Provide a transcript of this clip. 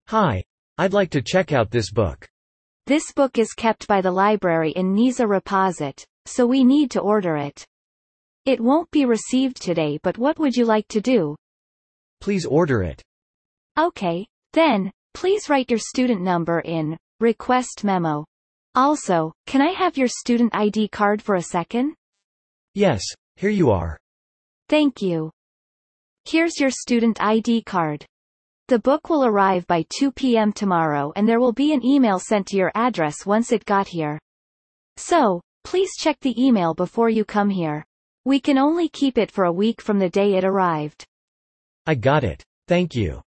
Hi. I'd like to check out this book. This book is kept by the library in Nizza Reposit, so we need to order it. It won't be received today, but what would you like to do? Please order it. Okay, then, please write your student number in request memo. Also, can I have your student ID card for a second? Yes, here you are. Thank you. Here's your student ID card. The book will arrive by 2 p.m. tomorrow and there will be an email sent to your address once it got here. So, please check the email before you come here. We can only keep it for a week from the day it arrived. I got it. Thank you.